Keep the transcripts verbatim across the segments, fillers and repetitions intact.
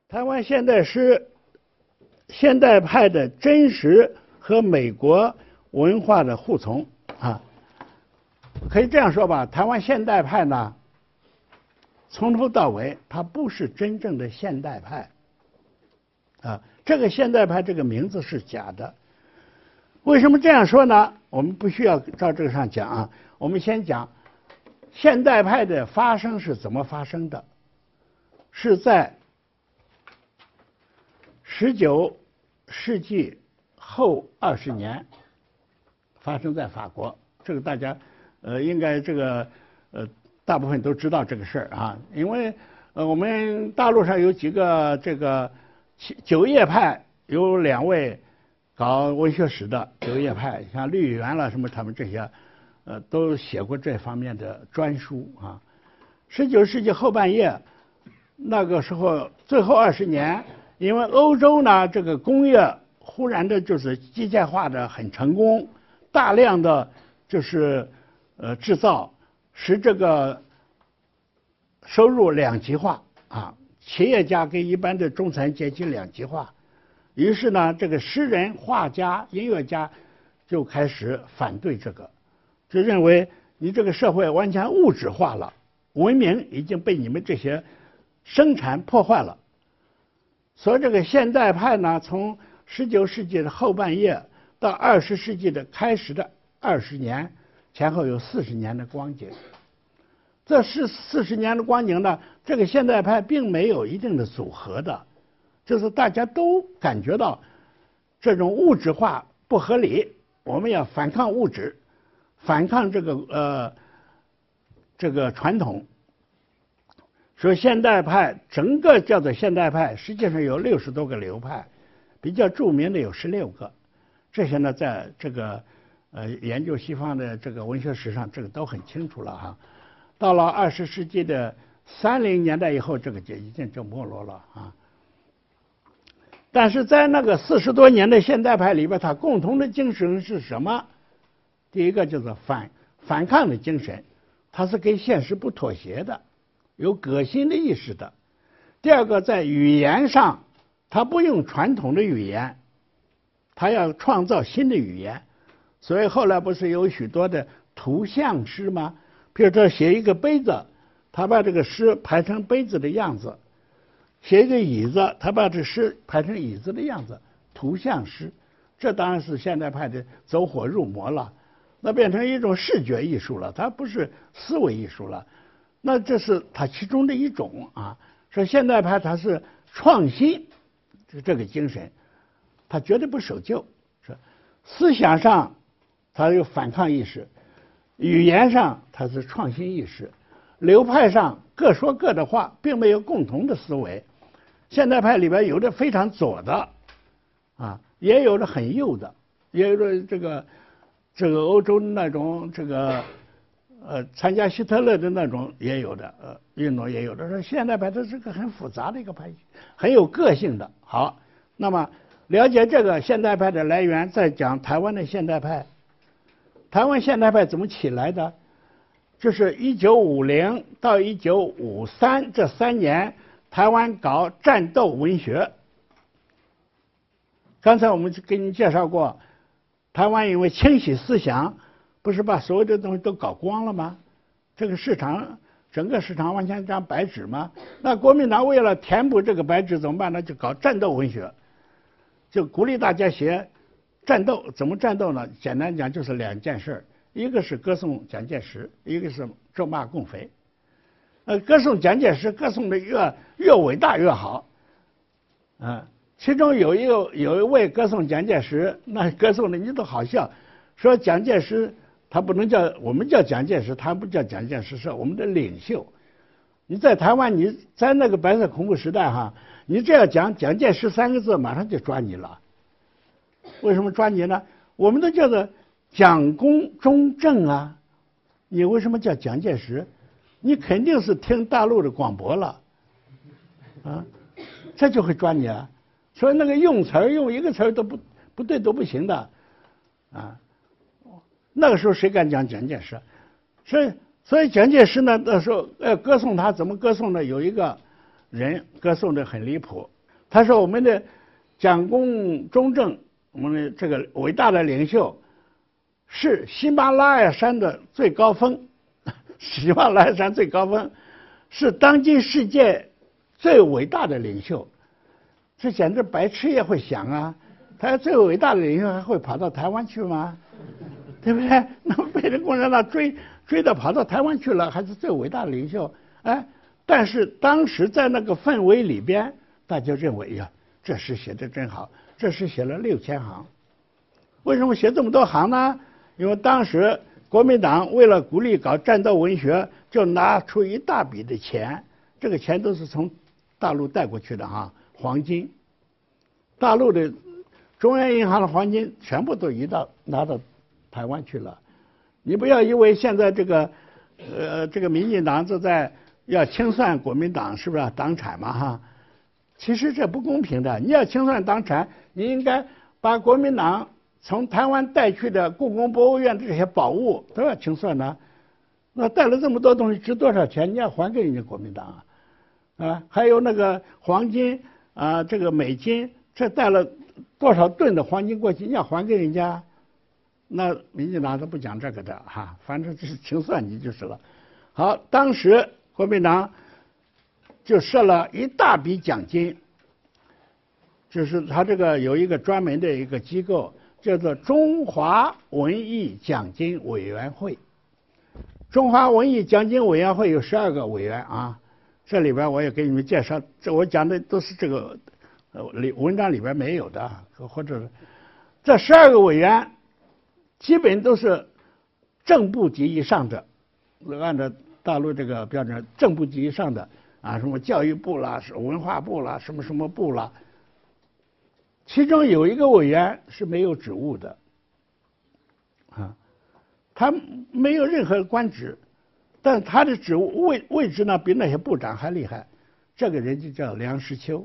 台湾现代诗现代派的真实和美国文化的互从啊，可以这样说吧，台湾现代派呢，从头到尾它不是真正的现代派啊，这个现代派这个名字是假的。为什么这样说呢？我们不需要照这个上讲啊，我们先讲现代派的发生是怎么发生的，是在十九世纪后二十年发生在法国，这个大家呃应该这个呃大部分都知道这个事儿啊，因为呃我们大陆上有几个这个九叶派，有两位搞文学史的九叶派，像绿原了什么他们这些呃都写过这方面的专书啊。十九世纪后半叶那个时候最后二十年，因为欧洲呢这个工业忽然的就是机械化的很成功，大量的就是呃制造，使这个收入两极化啊，企业家跟一般的中产阶级两极化。于是呢，这个诗人、画家、音乐家就开始反对这个，就认为你这个社会完全物质化了，文明已经被你们这些生产破坏了。所以这个现代派呢，从十九世纪的后半叶到二十世纪的开始的二十年，前后有四十年的光景。这是四十年的光景呢，这个现代派并没有一定的组合的，就是大家都感觉到这种物质化不合理，我们要反抗物质，反抗这个呃这个传统。所以现代派整个叫做现代派，实际上有六十多个流派，比较著名的有十六个。这些呢，在这个呃研究西方的这个文学史上，这个都很清楚了哈。到了二十世纪的三零年代以后，这个就已经就没落了啊。但是在那个四十多年的现代派里边，它共同的精神是什么？第一个就是反反抗的精神，它是跟现实不妥协的，有革新的意识的。第二个，在语言上，它不用传统的语言，它要创造新的语言。所以后来不是有许多的图像诗吗？比如说写一个杯子，他把这个诗排成杯子的样子；写一个椅子，他把这诗排成椅子的样子，图像诗。这当然是现代派的走火入魔了，那变成一种视觉艺术了，它不是思维艺术了。那这是它其中的一种啊。说现代派它是创新这个精神，它绝对不守旧。是思想上它有反抗意识，语言上它是创新意识，流派上各说各的话，并没有共同的思维。现代派里边有的非常左的啊，也有的很右的，也有的这个这个欧洲那种这个呃参加希特勒的那种也有的呃运动也有的。说现代派它是个很复杂的一个派系，很有个性的。好，那么了解这个现代派的来源，再讲台湾的现代派。台湾现代派怎么起来的？就是一九五零到一九五三这三年，台湾搞战斗文学。刚才我们给你介绍过，台湾因为清洗思想，不是把所有的东西都搞光了吗？这个市场整个市场完全张白纸吗？那国民党为了填补这个白纸怎么办呢？就搞战斗文学，就鼓励大家写战斗。怎么战斗呢？简单讲就是两件事，一个是歌颂蒋介石，一个是咒骂共匪。呃，歌颂蒋介石，歌颂的越越伟大越好。嗯、呃，其中有一个有一位歌颂蒋介石，那歌颂的你都好笑，说蒋介石他不能叫我们叫蒋介石，他不叫蒋介石，是我们的领袖。你在台湾，你在那个白色恐怖时代哈，你这样讲蒋介石三个字，马上就抓你了。为什么抓你呢？我们都叫做蒋公中正啊，你为什么叫蒋介石？你肯定是听大陆的广播了啊，这就会抓你啊。所以那个用词儿用一个词儿都不不对都不行的啊。那个时候谁敢讲蒋介石？所以所以蒋介石呢，那时候呃歌颂他怎么歌颂呢？有一个人歌颂的很离谱， 他说我们的蒋公中正，我们的这个伟大的领袖，是喜马拉雅山的最高峰，喜马拉雅山最高峰，是当今世界最伟大的领袖。这简直白痴也会想啊，他最伟大的领袖还会跑到台湾去吗？对不对？那么被人共产党追追到跑到台湾去了，还是最伟大的领袖？哎，但是当时在那个氛围里边，大家认为呀，这诗写的真好，这诗写了六千行。为什么写这么多行呢？因为当时国民党为了鼓励搞战斗文学，就拿出一大笔的钱，这个钱都是从大陆带过去的哈，黄金。大陆的中央银行的黄金全部都移到拿到台湾去了。你不要以为现在这个呃这个民进党就在要清算国民党，是不是、啊、党产嘛哈？其实这不公平的。你要清算党产，你应该把国民党从台湾带去的故宫博物院的这些宝物都要清算呢。那带了这么多东西，值多少钱？你要还给人家国民党啊！啊，还有那个黄金啊，这个美金，这带了多少吨的黄金过去，你要还给人家。那民进党都不讲这个的哈，反正就是清算你就是了。好，当时国民党就设了一大笔奖金，就是他这个有一个专门的一个机构，叫做中华文艺奖金委员会。中华文艺奖金委员会有十二个委员啊，这里边我也给你们介绍，这我讲的都是这个呃文章里边没有的，或者这十二个委员基本都是正部级以上的，按照大陆这个标准，正部级以上的啊，什么教育部啦，是文化部啦，什么什么部啦。其中有一个委员是没有职务的，啊，他没有任何官职，但他的职务位位置呢比那些部长还厉害。这个人就叫梁实秋，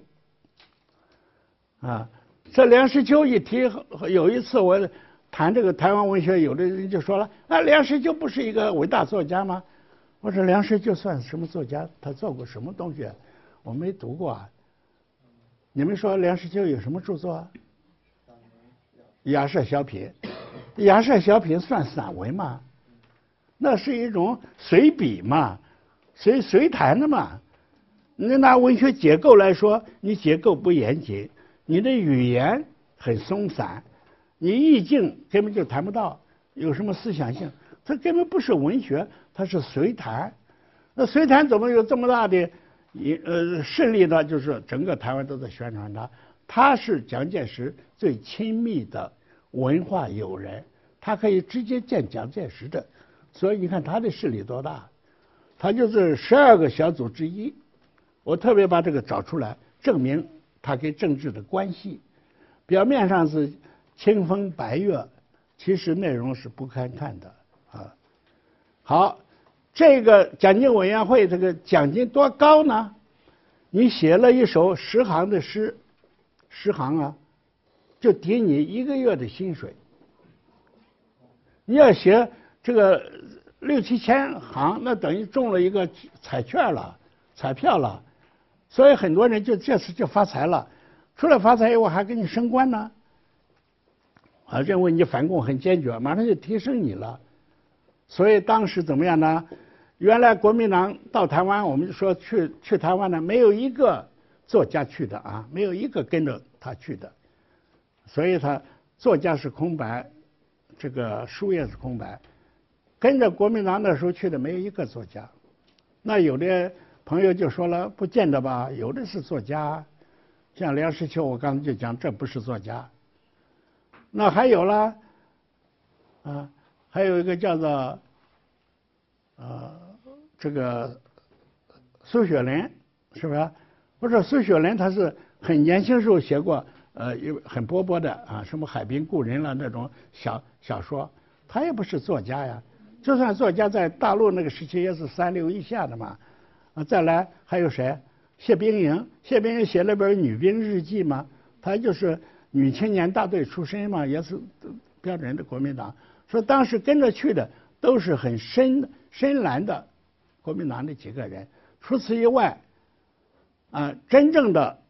啊，这梁实秋一提，有一次我谈这个台湾文学，有的人就说了，啊，梁实秋不是一个伟大作家吗？我说梁实秋算什么作家？他做过什么东西？我没读过啊。你们说梁实秋有什么著作？雅舍小品，雅舍小品算散文吗？那是一种随笔嘛，随随谈的嘛。你拿文学结构来说，你结构不严谨，你的语言很松散，你意境根本就谈不到，有什么思想性？它根本不是文学，它是随谈。那随谈怎么有这么大的呃势力呢？就是整个台湾都在宣传他，他是蒋介石最亲密的文化友人，他可以直接见蒋介石的，所以你看他的势力多大，他就是十二个小组之一。我特别把这个找出来，证明他跟政治的关系。表面上是清风白月，其实内容是不堪看的啊。好，这个奖金委员会这个奖金多高呢？你写了一首十行的诗，十行啊，就抵你一个月的薪水。你要写这个六七千行，那等于中了一个彩券了，彩票了。所以很多人就这次就发财了，除了发财以外还给你升官呢。啊，认为你反共很坚决，马上就提升你了。所以当时怎么样呢？原来国民党到台湾，我们就说去去台湾呢，没有一个作家去的啊，没有一个跟着他去的。所以他作家是空白，这个书也是空白。跟着国民党那时候去的没有一个作家。那有的朋友就说了，不见得吧，有的是作家，像梁实秋，我刚才就讲这不是作家。那还有啦，啊，还有一个叫做呃这个苏雪莲，是吧？不是苏雪莲，她是很年轻时候写过呃很波波的啊，什么海滨故人了那种小小说，她也不是作家呀。就算作家，在大陆那个时期也是三流以下的嘛。啊，再来还有谁？谢冰莹，谢冰莹写了本女兵日记嘛，她就是女青年大队出身嘛，也是标准的国民党。说当时跟着去的都是很深深蓝的国民党的几个人。除此以外，啊，真正的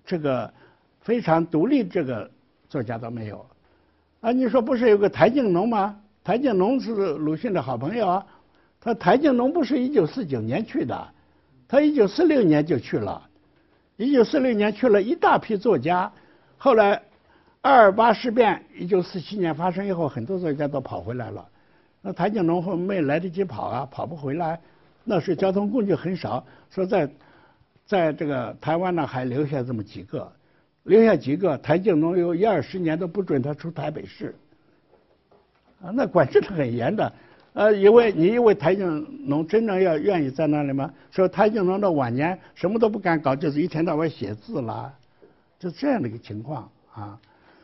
这个非常独立这个作家都没有。啊，你说不是有个台静农吗？台静农是鲁迅的好朋友啊。他台静农不是一九四九年去的，他一九四六年就去了。一九四六年去了一大批作家，后来二二八事变，一九四七年发生以后，很多作家都跑回来了。那台静农后没来得及跑啊，跑不回来。那时交通工具很少，说在在这个台湾呢还留下这么几个，留下几个，台静农有一二十年都不准他出台北市，啊，那管制的很严的。呃，因为你以为台静农真正要愿意在那里吗？说台静农的晚年什么都不敢搞，就是一天到晚写字啦，就这样的一个情况啊。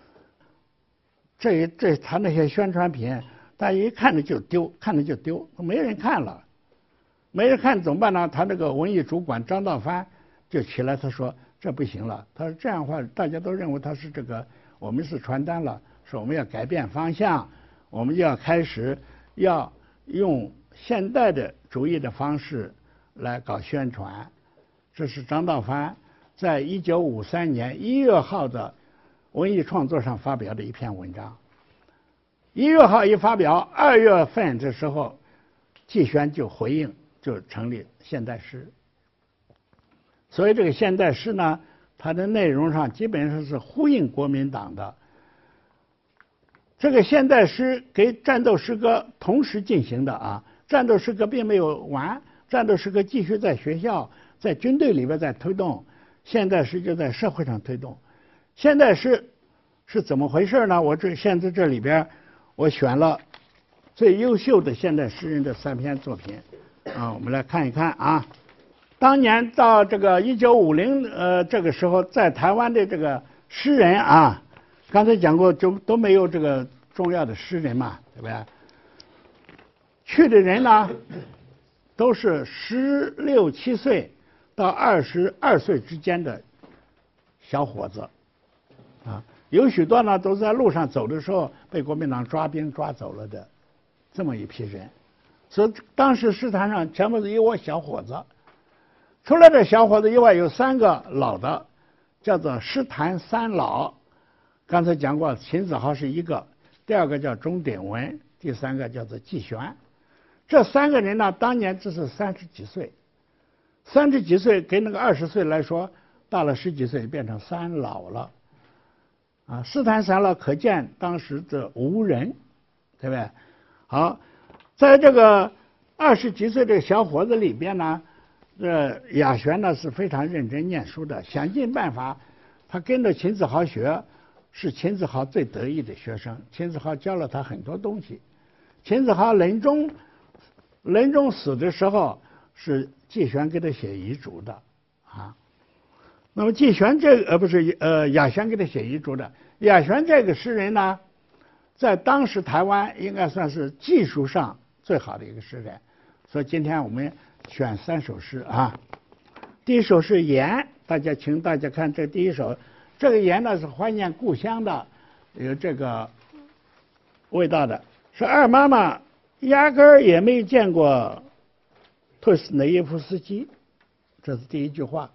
这这他那些宣传品，大家一看着就丢，看着就丢，没人看了，没人看怎么办呢？他那个文艺主管张道藩就起来，他说这不行了，他说这样的话大家都认为他是这个我们是传单了，说我们要改变方向，我们就要开始要用现代的主义的方式来搞宣传。这是张道藩在一九五三年一月号的文艺创作上发表的一篇文章。一月号一发表，二月份这时候季轩就回应，就成立现代诗。所以这个现代诗呢，它的内容上基本上是呼应国民党的。这个现代诗跟战斗诗歌同时进行的啊，战斗诗歌并没有完，战斗诗歌继续在学校、在军队里边在推动，现代诗就在社会上推动。现代诗是怎么回事呢？我这现在这里边我选了最优秀的现代诗人的三篇作品啊，我们来看一看啊。当年到这个一九五零呃这个时候，在台湾的这个诗人啊，刚才讲过，就都没有这个重要的诗人嘛，对不对？去的人呢，都是十六七岁到二十二岁之间的小伙子啊，有许多呢都是在路上走的时候被国民党抓兵抓走了的这么一批人，所以当时诗坛上全部是一窝小伙子。除了这小伙子以外，有三个老的，叫做诗坛三老。刚才讲过，秦子豪是一个，第二个叫钟鼎文，第三个叫做季玄。这三个人呢，当年只是三十几岁，三十几岁跟那个二十岁来说，大了十几岁变成三老了。啊，诗坛三老可见当时的无人，对不对？好，在这个二十几岁这个小伙子里边呢，这亚轩呢是非常认真念书的，想尽办法，他跟着秦子豪学，是秦子豪最得意的学生。秦子豪教了他很多东西。秦子豪临终临终死的时候，是季玄给他写遗嘱的啊。那么季玄这个呃不是呃亚轩给他写遗嘱的。亚轩这个诗人呢，在当时台湾应该算是技术上最好的一个诗人。所以今天我们选三首诗啊。第一首是《盐》，大家请大家看这第一首，这个盐呢是怀念故乡的，有这个味道的。说二妈妈压根儿也没见过托斯内耶夫斯基，这是第一句话。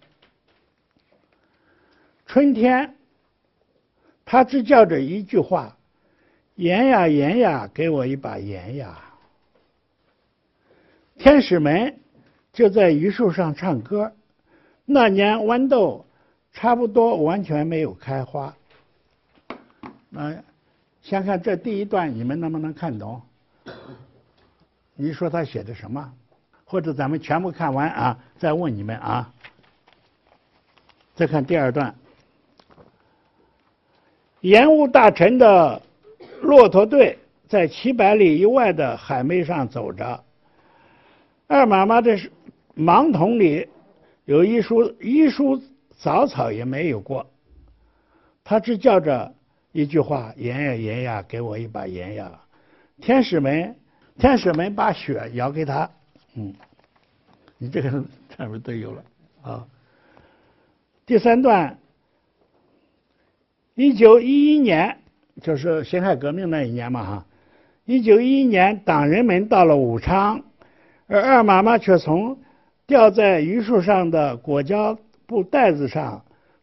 春天，他只叫着一句话：盐呀盐呀，给我一把盐呀。天使们就在榆树上唱歌。那年豌豆差不多完全没有开花。那先看这第一段，你们能不能看懂？你说他写的什么？或者咱们全部看完啊，再问你们啊。再看第二段，盐务大臣的骆驼队在七百里以外的海面上走着。二妈妈的盲筒里有一束一束杂草也没有过，他只叫着一句话：盐呀盐呀，给我一把盐呀。天使们天使们把血舀给他。嗯，你这个上面都有了啊。第三段，一九一一年就是辛亥革命那一年嘛哈。一九一一年，党人们到了武昌，而二妈妈却从吊在榆树上的果胶布袋子上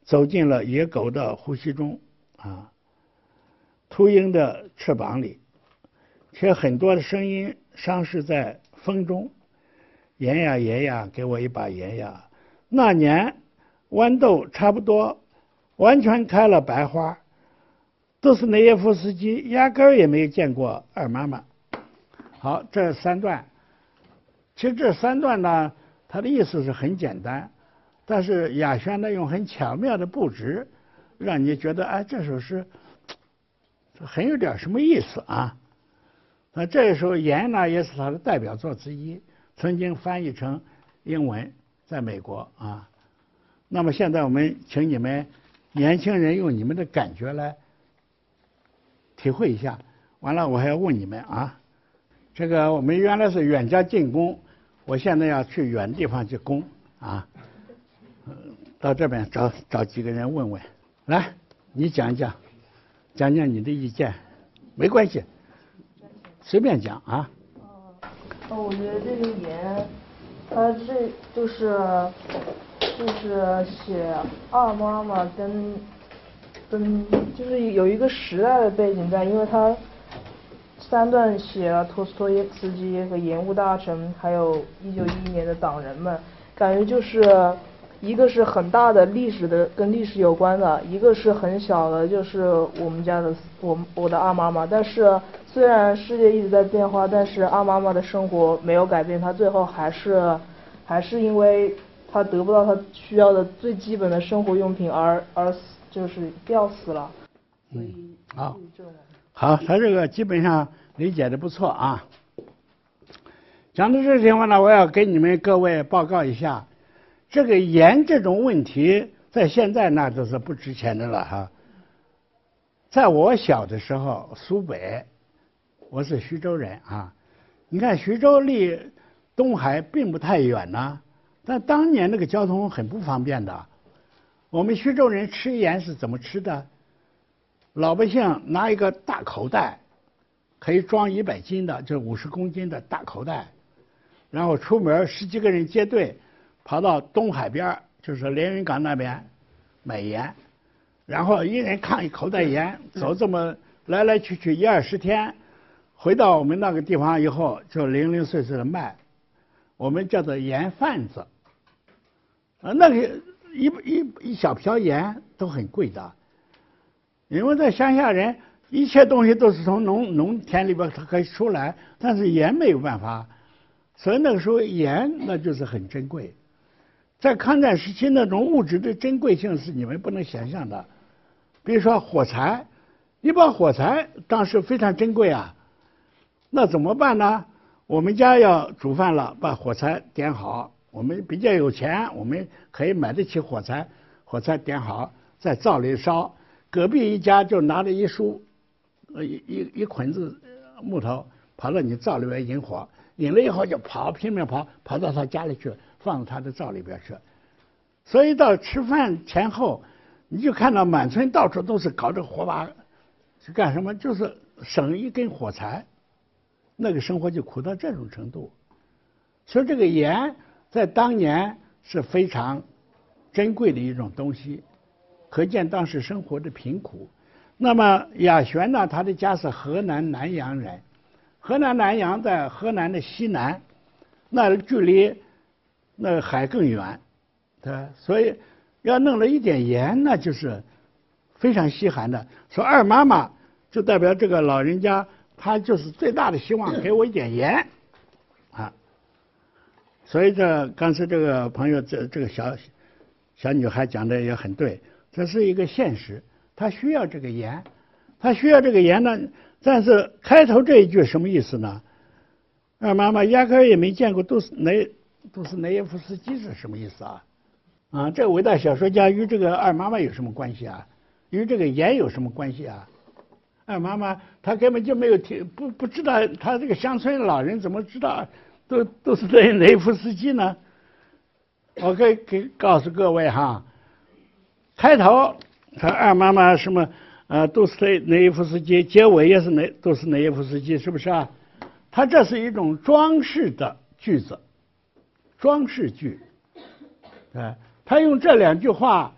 走进了野狗的呼吸中啊，秃鹰的翅膀里，却很多的声音丧失在风中。盐呀盐呀，给我一把盐呀！那年豌豆差不多完全开了白花，杜斯内耶夫斯基压根儿也没有见过二妈妈。好，这三段，其实这三段呢，它的意思是很简单，但是雅轩呢用很巧妙的布置，让你觉得哎，这首诗很有点什么意思啊。那这首盐呢，也是他的代表作之一，曾经翻译成英文，在美国啊。那么现在我们请你们年轻人用你们的感觉来体会一下。完了，我还要问你们啊，这个我们原来是远家近攻，我现在要去远地方去攻啊。到这边找找几个人问问，来，你讲一讲，讲讲你的意见，没关系，随便讲啊。 哦，我觉得这个盐，它这就是就是写二妈妈跟跟就是有一个时代的背景在，因为它三段写了托斯托耶夫斯基和盐务大臣，还有一九一一年的党人们，感觉就是一个是很大的历史的跟历史有关的，一个是很小的，就是我们家的我我的二妈妈。但是虽然世界一直在变化，但是二妈妈的生活没有改变，她最后还是还是因为她得不到她需要的最基本的生活用品而而就是吊死了。所以嗯，好，好，他这个基本上理解的不错啊。讲到这情况呢，我要给你们各位报告一下。这个盐这种问题，在现在那都是不值钱的了哈。在我小的时候，苏北，我是徐州人啊。你看徐州离东海并不太远呢，但当年那个交通很不方便的。我们徐州人吃盐是怎么吃的？老百姓拿一个大口袋，可以装一百斤的，就五十公斤的大口袋，然后出门十几个人结队。跑到东海边，就是连云港那边买盐，然后一人扛一口袋盐，走这么来来去去一二十天，回到我们那个地方以后，就零零碎碎的卖，我们叫做盐贩子。啊，那个一一一小瓢盐都很贵的，因为在乡下人一切东西都是从农农田里边它可以出来，但是盐没有办法，所以那个时候盐那就是很珍贵。在抗战时期，那种物质的珍贵性是你们不能想象的。比如说火柴，一包火柴当时非常珍贵啊。那怎么办呢？我们家要煮饭了，把火柴点好。我们比较有钱，我们可以买得起火柴，火柴点好，在灶里烧。隔壁一家就拿着一束，呃一一一捆子木头，跑到你灶里边引火，引了以后就跑，拼命跑，跑到他家里去。放到他的灶里边去，所以到吃饭前后，你就看到满村到处都是搞这火把，是干什么？就是省一根火柴，那个生活就苦到这种程度。所以这个盐在当年是非常珍贵的一种东西，可见当时生活的贫苦。那么雅璇呢，他的家是河南南阳人，河南南阳在河南的西南，那距离那海更远，对吧？所以要弄了一点盐，那就是非常稀罕的。说二妈妈就代表这个老人家，他就是最大的希望，给我一点盐啊。所以这刚才这个朋友，这这个小小女孩讲的也很对，这是一个现实，她需要这个盐，她需要这个盐呢。但是开头这一句什么意思呢？二妈妈压根儿也没见过杜斯内。杜斯内耶夫斯基是什么意思啊？啊，这个伟大小说家与这个二妈妈有什么关系啊？与这个盐有什么关系啊？二妈妈她根本就没有听，不不知道，她这个乡村老人怎么知道都都是内内耶夫斯基呢？我可以给告诉各位哈，开头他二妈妈什么呃杜斯内耶夫斯基，结尾也是内杜斯内耶夫斯基，是不是啊？它这是一种装饰的句子。装饰句，啊，他用这两句话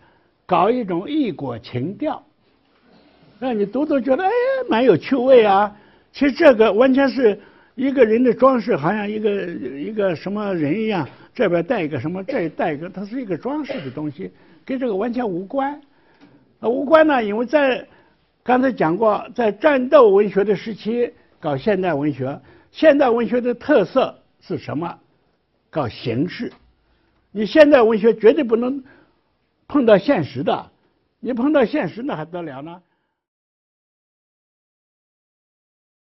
搞一种异国情调，让你读读觉得哎蛮有趣味啊。其实这个完全是一个人的装饰，好像一个一个什么人一样，这边带一个什么，这带一个，它是一个装饰的东西，跟这个完全无关。呃，无关呢，因为在刚才讲过，在战斗文学的时期搞现代文学，现代文学的特色是什么？搞形式。你现代文学绝对不能碰到现实的，你碰到现实那还得了呢？